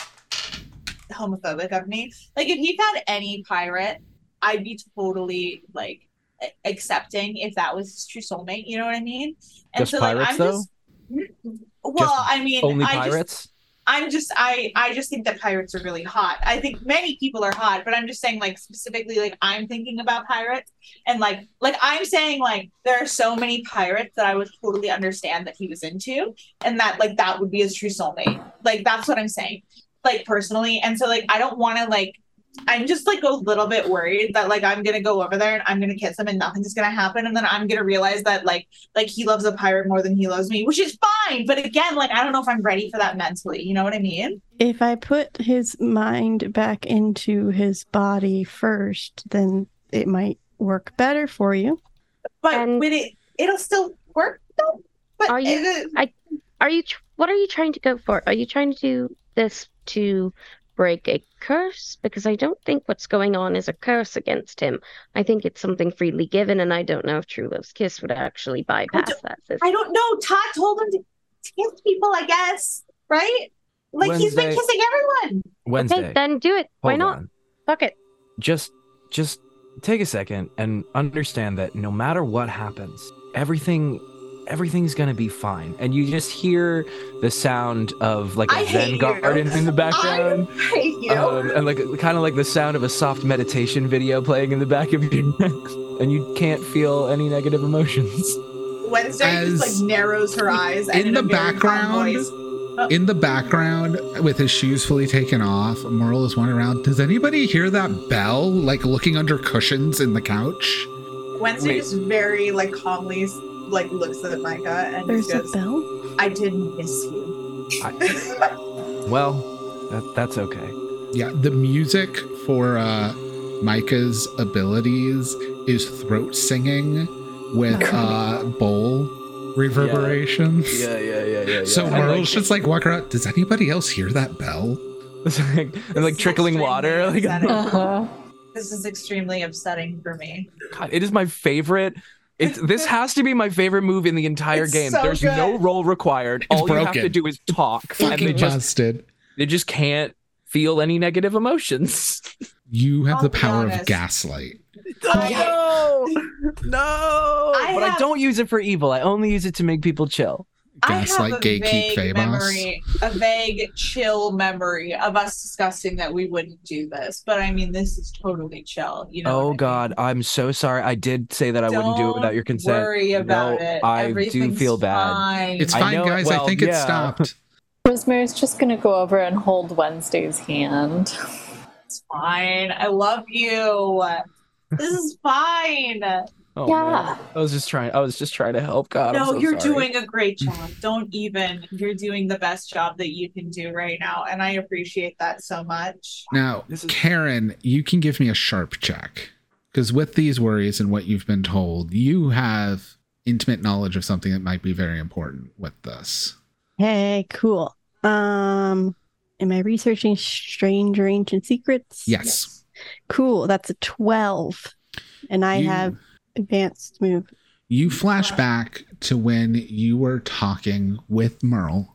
homophobic of me. Like if he found any pirate, I'd be totally like accepting if that was his true soulmate, you know what I mean? And just so pirates, like I'm though? just well, Just I mean only I pirates? Just, I'm just I I just think that pirates are really hot. I think many people are hot, but I'm just saying like specifically like I'm thinking about pirates and like like I'm saying like there are so many pirates that I would totally understand that he was into and that like that would be his true soulmate. Like that's what I'm saying. Like personally. And so like I don't want to like I'm just like a little bit worried that like I'm gonna go over there and I'm gonna kiss him and nothing's gonna happen, and then I'm gonna realize that like like he loves a pirate more than he loves me, which is fine. But again, like I don't know if I'm ready for that mentally. You know what I mean? If I put his mind back into his body first, then it might work better for you. But And- but it it'll still work though. But Are you- it- I are you tr- what are you trying to go for? Are you trying to do this to break a curse? Because I don't think what's going on is a curse against him. I think it's something freely given, and I don't know if True Love's kiss would actually bypass that system. I don't know. Todd told him to, to kiss people, I guess, right? Like he's been Wednesday- kissing everyone. Wednesday. Okay, then do it. Why hold not? on. Fuck it. Just just take a second and understand that no matter what happens, everything everything's gonna be fine. And you just hear the sound of like a I Zen hate garden you. in the background. I hate you. Um, and like kind of like the sound of a soft meditation video playing in the back of your neck, and you can't feel any negative emotions. Wednesday As- just like narrows her eyes and in in the a very calm background, voice, In the background, with his shoes fully taken off, Merle is wandering around. Does anybody hear that bell? Like looking under cushions in the couch? Wednesday Wait. just very like calmly like looks at Micah and There's just a goes, bell? I didn't miss you. I, well, that, that's okay. Yeah, the music for uh, Micah's abilities is throat singing with uh, bowl reverberations. Yeah, yeah, yeah, yeah. So yeah. Merle's just like walking around. Does anybody else hear that bell? and like This trickling is water. Like, extremely upsetting. Uh-huh. This is extremely upsetting for me. God, it is my favorite. It's this has to be my favorite move in the entire It's game. so There's good. no roll required. It's All you have to broken. do is talk, and Fucking they just busted. they just can't feel any negative emotions. You have I'll the be power of honest. gaslight. no, no. I but I have- don't use it for evil. I only use it to make people chill. Gaslight, I have a gatekeep, vague Fabos. memory, a vague chill memory of us discussing that we wouldn't do this. But I mean, this is totally chill. You know. what I Oh mean? God, I'm so sorry. I did say that I wouldn't do it without your Don't consent. Worry about No, it. I do Everything's feel bad. Fine. It's I fine, know it guys. I well, think it yeah. stopped. Rosemary's just gonna go over and hold Wednesday's hand. It's fine. I love you. This is fine. Oh, Yeah. man. I was just trying. I was just trying to help. God, I'm no, so you're sorry. doing a great job. Don't even. You're doing the best job that you can do right now, and I appreciate that so much. Now, This is- Karen, you can give me a sharp check. Because with these worries and what you've been told, you have intimate knowledge of something that might be very important with this. Hey, cool. Um, am I researching strange or ancient secrets? Yes. Cool. That's a twelve. And I You- have advanced move. You flash back to when you were talking with Merle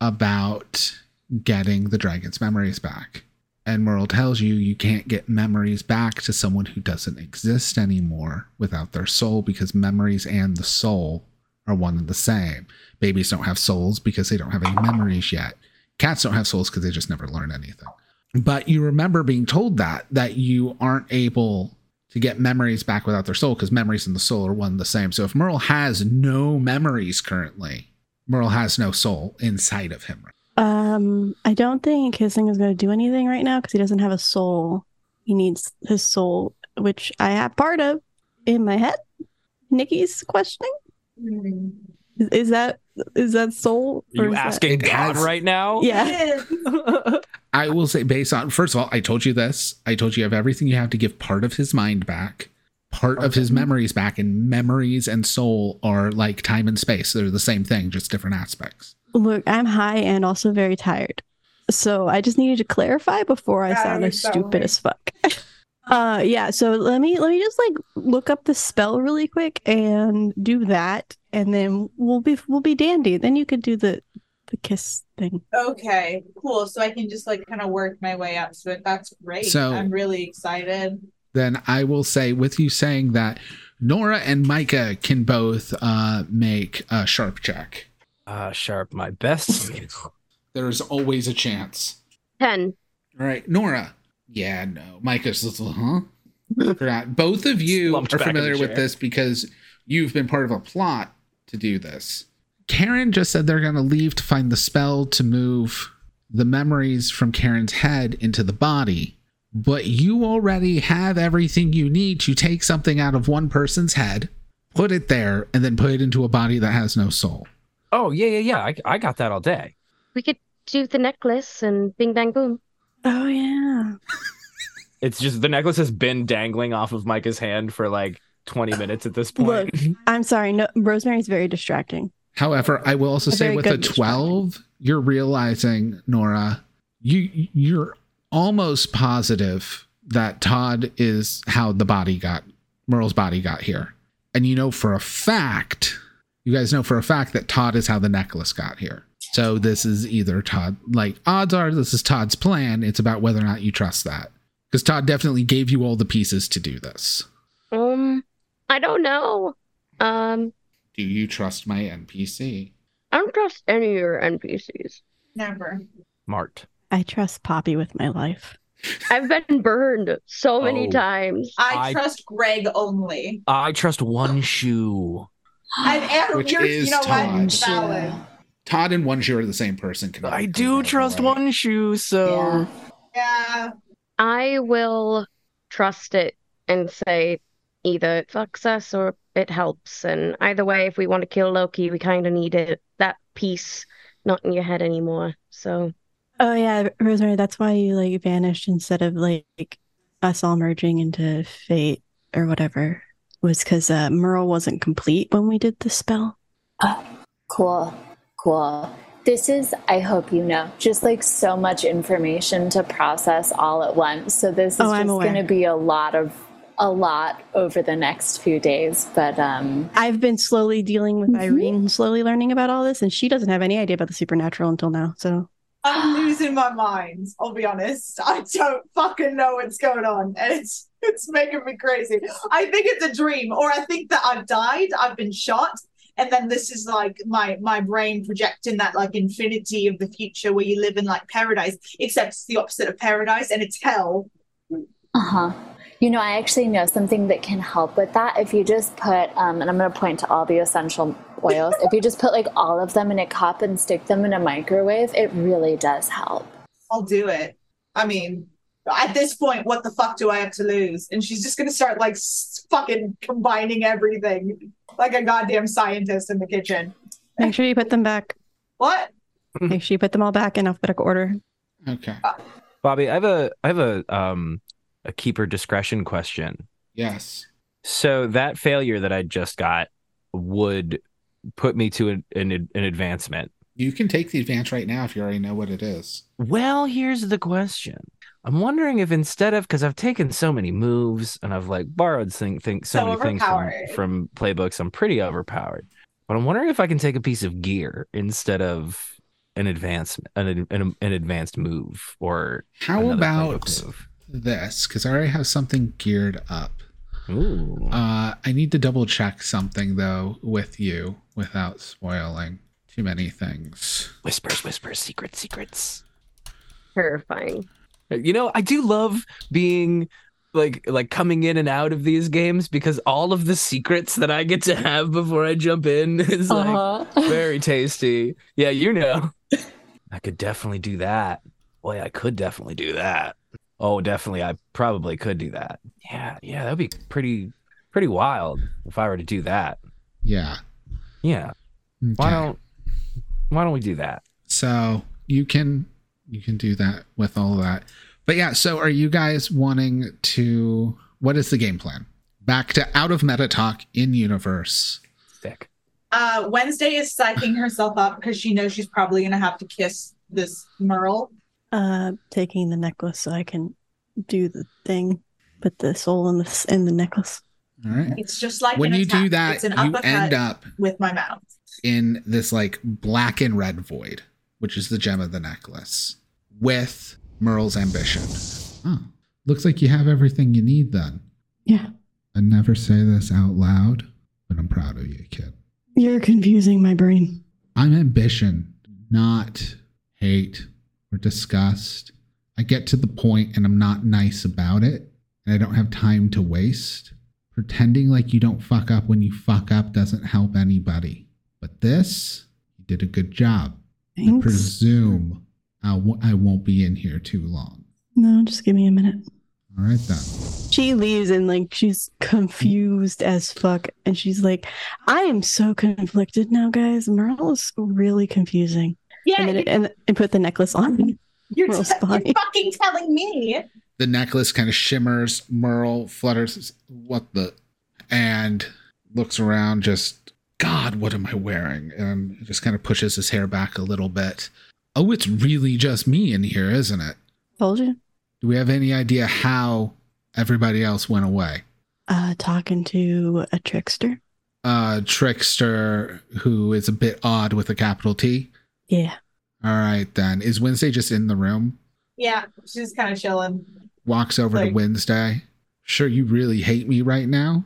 about getting the dragon's memories back. And Merle tells you you can't get memories back to someone who doesn't exist anymore without their soul, because memories and the soul are one and the same. Babies don't have souls because they don't have any memories yet. Cats don't have souls because they just never learn anything. But you remember being told that, that you aren't able to get memories back without their soul, because memories and the soul are one and the same. So if Merle has no memories currently, Merle has no soul inside of him. Um, I don't think kissing is going to do anything right now because he doesn't have a soul. He needs his soul, which I have part of in my head. Nikki's questioning. Hmm. Is, is that is that soul? Are or you is that- asking It God has- right now? Yeah. I will say, based on, first of all, I told you this. I told you you have everything you have to give part of his mind back, part of his memories back, and memories and soul are like time and space. They're the same thing, just different aspects. Look, I'm high and also very tired. So I just needed to clarify before I Yeah, sound you're as stupid so as fuck. uh yeah, so let me let me just like look up the spell really quick and do that, and then we'll be we'll be dandy. Then you could do the the kiss thing. Okay, cool. So I can just like kind of work my way up to it. That's great. So- I'm really excited. Then I will say, with you saying that, Nora and Micah can both uh, make a sharp check. Ah, sharp, my best. There's always a chance. ten. All right, Nora. Yeah, no. Micah's just, huh? Forgot. Both of you Slumped are back in the familiar with chair. this because you've been part of a plot to do this. Karen just said they're going to leave to find the spell to move the memories from Karen's head into the body. But you already have everything you need to take something out of one person's head, put it there, and then put it into a body that has no soul. Oh yeah, yeah, yeah. I, I got that all day. We could do the necklace and bing bang boom. Oh yeah. It's just the necklace has been dangling off of Micah's hand for like twenty minutes at this point. Look, I'm sorry. No, Rosemary's very distracting. However, I will also A say very with a good twelve, you're realizing, Nora, you you're almost positive that Todd is how the body got, Merle's body got here. And you know for a fact, you guys know for a fact that Todd is how the necklace got here. So this is either Todd, like odds are this is Todd's plan. It's about whether or not you trust that. Because Todd definitely gave you all the pieces to do this. Um, I don't know. Um, Do you trust my N P C? I don't trust any of your N P Cs. Never. Smart. I trust Poppy with my life. I've been burned so many Oh. times. I, I- trust Greg only. I trust one shoe. And, and Which you're- is you know Todd. what? Valid. Todd and One Shoe are the same person. Can I can do never trust already. One Shoe, so Yeah. I will trust it and say either it fucks us or it helps. And either way, if we want to kill Loki, we kind of need it, that piece not in your head anymore. So, Oh yeah, Rosemary, that's why you like vanished instead of like us all merging into fate or whatever. Was because uh, Merle wasn't complete when we did the spell. Oh, cool. Cool. This is, I hope you know, just like so much information to process all at once. So this is Oh, I'm just aware. going to be a lot of, a lot over the next few days. But um, I've been slowly dealing with Mhm. Irene, slowly learning about all this, and she doesn't have any idea about the supernatural until now. So I'm losing my mind. I'll be honest. I don't fucking know what's going on, and it's it's making me crazy. I think it's a dream, or I think that I've died. I've been shot, and then this is like my my brain projecting that like infinity of the future where you live in like paradise, except it's the opposite of paradise, and it's hell. uh-huh. You know, I actually know something that can help with that. If you just put, um, and I'm going to point to all the essential oils, if you just put like all of them in a cup and stick them in a microwave, it really does help. I'll do it. I mean, at this point, what the fuck do I have to lose? And she's just gonna start like s- fucking combining everything like a goddamn scientist in the kitchen. make sure you put them back. What? Make sure you put them all back in alphabetical order. Okay. Bobby, I have a I have a um a keeper discretion question. Yes. So that failure that I just got would put me to an an, an advancement. You can take the advance right now if you already know what it is. Well, here's the question. I'm wondering if instead of, because I've taken so many moves and I've like borrowed thing, think, so, So many things from, overpowered. from playbooks, I'm pretty overpowered. But I'm wondering if I can take a piece of gear instead of an advancement, an, an, an advanced move, or How another about playbook move. this? Because I already have something geared up. Ooh. Uh, I need to double check something though with you without spoiling too many things. Whispers, whispers, secrets, secrets. terrifying. You know, I do love being like like coming in and out of these games because all of the secrets that I get to have before I jump in is like Uh-huh. very tasty. Yeah, you know. I could definitely do that. Boy, I could definitely do that. Oh, definitely. I probably could do that. Yeah, yeah, that'd be pretty pretty wild if I were to do that. Yeah. Yeah. Why Okay. don't why don't we do that? So you can you can do that with all that. But yeah, so are you guys wanting to, what is the game plan? Back to out of meta talk in universe. Sick. Uh, Wednesday is psyching herself up because she knows she's probably gonna have to kiss this Merle. Uh, taking the necklace so I can do the thing. Put the soul in the in the necklace. All right. It's just like When an you do attack. that, it's an you uppercut end up with my mouth. in this like black and red void, which is the gem of the necklace, with Merle's ambition. Oh, looks like you have everything you need then. Yeah. I never say this out loud, but I'm proud of you, kid. You're confusing my brain. I'm ambition, not hate or disgust. I get to the point and I'm not nice about it, and I don't have time to waste. Pretending like you don't fuck up when you fuck up doesn't help anybody. But this, you did a good job. I Thanks. presume I w- I won't be in here too long. No, just give me a minute. All right then. She leaves and like she's confused as fuck, and she's like, "I am so conflicted now, guys. Merle is really confusing." Yeah, And then it, and, and put the necklace on. you're, Merle's t- body. you're fucking telling me. The necklace kind of shimmers. Merle flutters. What the? And looks around. Just God, what am I wearing? And just kind of pushes his hair back a little bit. Oh, it's really just me in here, isn't it? Told you. Do we have any idea how everybody else went away? Uh, talking to a trickster. Uh, Trickster, who is a bit odd with a capital T. Yeah. All right, then. Is Wednesday just in the room? Yeah, she's kind of chilling. Walks over to Like- Wednesday. Sure, you really hate me right now?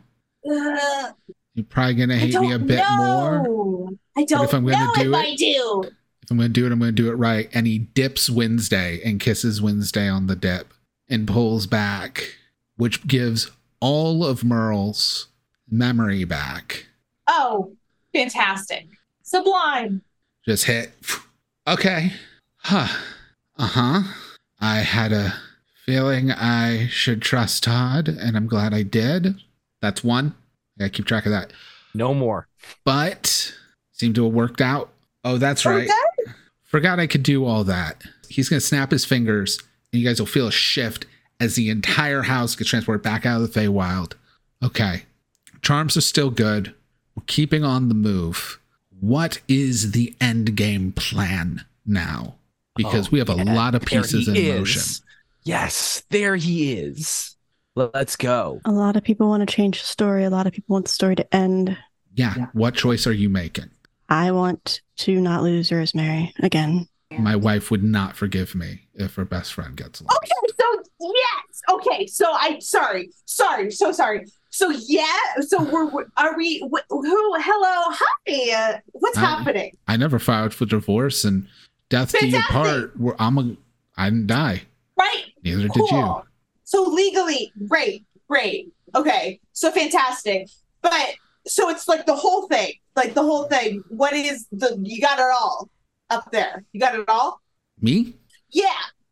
Uh, You're probably going to I hate don't me a bit more. know. I don't if I'm gonna know do if it- I do. If I'm going to do it, I'm going to do it right. And he dips Wednesday and kisses Wednesday on the dip and pulls back, which gives all of Merle's memory back. Oh, fantastic. Sublime. just hit. Okay. Huh. Uh-huh. I had a feeling I should trust Todd, and I'm glad I did. That's one. I gotta keep track of that. No more. But seemed to have worked out. Oh, that's right. Okay. Forgot I could do all that. He's gonna snap his fingers, and you guys will feel a shift as the entire house gets transported back out of the Feywild. Okay. Charms are still good. We're keeping on the move. What is the end game plan now? Because Oh, we have a yeah, lot of there pieces in he is. motion. Yes, there he is. Let's go. A lot of people want to change the story. A lot of people want the story to end. Yeah. What choice are you making? I want to not lose Rosemary again. My wife would not forgive me if her best friend gets lost. Okay, so yes. Okay, so I sorry, sorry, so sorry. So yeah, so we're are we? Wh- who? Hello, hi. Uh, what's Hi. happening? I never filed for divorce, and death do you Fantastic. part. Where I'm a, I didn't die. Right. Neither did Cool. you. So legally, great, great. Okay, so fantastic. But so it's like the whole thing, like the whole thing. What is the? You got it all up there. You got it all. Me? Yeah.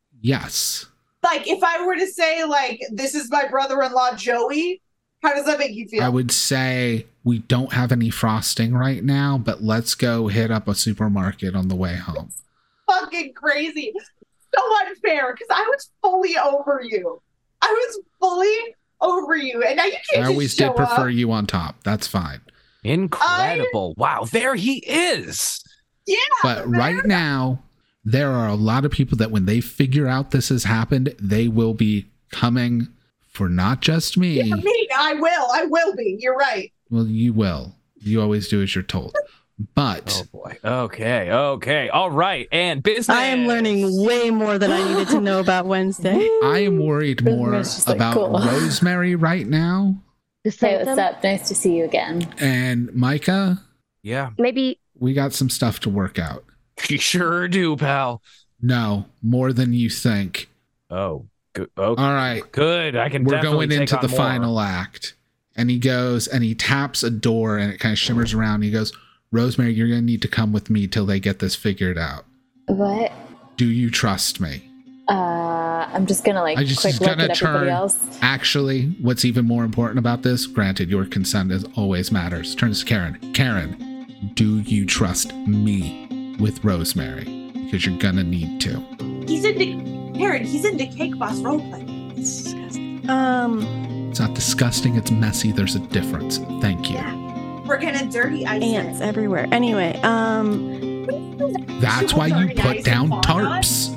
Yes. Like if I were to say like this is my brother-in-law Joey, how does that make you feel? I would say we don't have any frosting right now, but let's go hit up a supermarket on the way home. Fucking crazy. So unfair because I was fully over you. I was fully over you, and now you can't I just always show did prefer up. you on top. That's fine. Incredible. Wow, there he is. Yeah, But man. right now, there are a lot of people that when they figure out this has happened, they will be coming for not just me. Yeah, me, I will. I will be. You're right. Well, you will. You always do as you're told. But Oh boy. Okay. Okay. All right. And business. I am learning way more than I needed to know about Wednesday. I am worried more Rosemary's just like, about cool. Rosemary right now. Just Hey, say what's them. up? Nice to see you again. And Micah, Yeah. Maybe we got some stuff to work out. You sure do, pal. No, more than you think. Oh. Good. Okay. All right. Good. I can. We're definitely going take into on the more. final act. And he goes and he taps a door and it kind of shimmers around. He goes, Rosemary, you're going to need to come with me till they get this figured out. What? Do you trust me? Uh, I'm just gonna like I just quick look gonna at everybody turn- else. Actually, what's even more important about this, granted, your consent is always matters. Turns to Karen. Karen, do you trust me with Rosemary? Because you're going to need to. He's into Karen. He's into Cake Boss roleplay. It's disgusting. Um, It's not disgusting. It's messy. There's a difference. Thank you. We're gonna dirty ice ants it. everywhere. Anyway, um, That's why you put down tarps.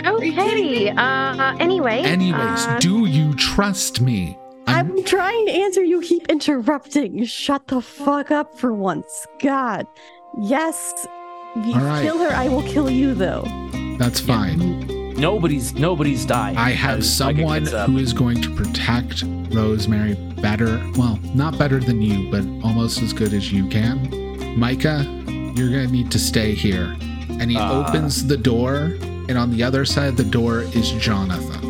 okay. Uh, anyway. Anyways, uh, do you trust me? I'm, I'm trying to answer. You keep interrupting. Shut the fuck up for once. God. Yes. If you All right. kill her, I will kill you, though. that's fine. Nobody's. Nobody's dying. I have as Micah someone gets up. who is going to protect Rosemary better. Well, not better than you, but almost as good as you can. Micah, you're going to need to stay here. And he Uh. opens the door, and on the other side of the door is Jonathan.